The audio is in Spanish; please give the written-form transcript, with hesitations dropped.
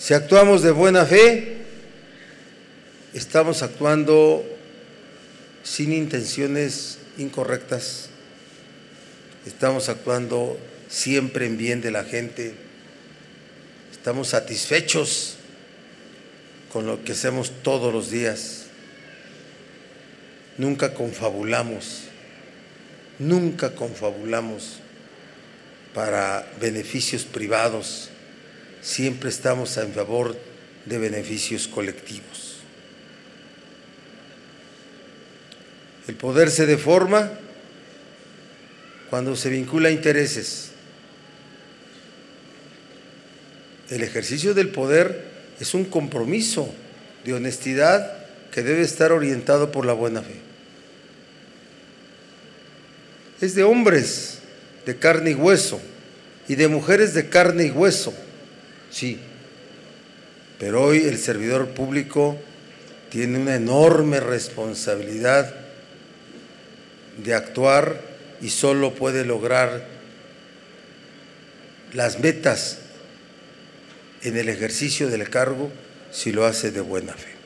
Si actuamos de buena fe, estamos actuando sin intenciones incorrectas, estamos actuando siempre en bien de la gente, estamos satisfechos con lo que hacemos todos los días, nunca confabulamos para beneficios privados, siempre estamos en favor de beneficios colectivos. El poder se deforma cuando se vincula a intereses. El ejercicio del poder es un compromiso de honestidad que debe estar orientado por la buena fe. Es de hombres de carne y hueso y de mujeres de carne y hueso, sí, pero hoy el servidor público tiene una enorme responsabilidad de actuar y solo puede lograr las metas en el ejercicio del cargo si lo hace de buena fe.